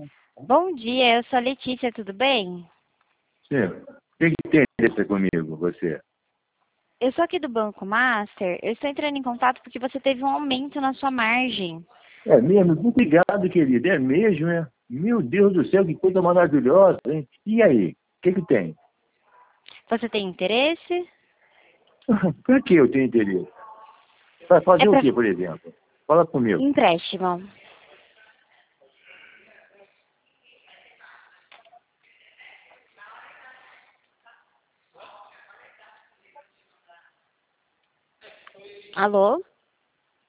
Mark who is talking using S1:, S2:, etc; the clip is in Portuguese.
S1: Bom dia, eu sou a Letícia, tudo bem?
S2: Sim. O que tem interesse comigo, você?
S1: Eu sou aqui do Banco Master, eu estou entrando em contato porque você teve um aumento na sua margem.
S2: É mesmo? Muito obrigado, querido. É mesmo, é? Meu Deus do céu, que coisa maravilhosa, hein? E aí? O que tem?
S1: Você tem interesse?
S2: Para que eu tenho interesse? Para
S1: É
S2: fazer o
S1: para
S2: que, por exemplo? Fala comigo.
S1: empréstimo. Alô?